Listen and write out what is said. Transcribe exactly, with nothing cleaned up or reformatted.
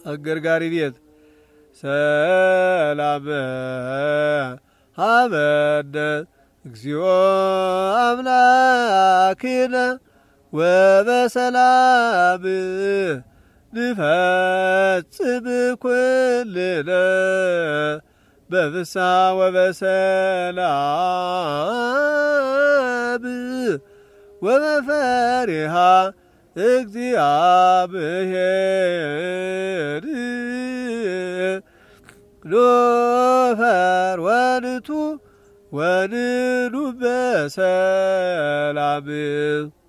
አገርጋሪ ቤት ሰላም ሀበነ እግዚኦ አምላክነ ወበሰላም ንፈጽም ኩልነ በፍስሐ ወበሰላም ወበፈሪሃ እግዚአብሔር ኖፈር ወንቱ ወንኑ በሰላም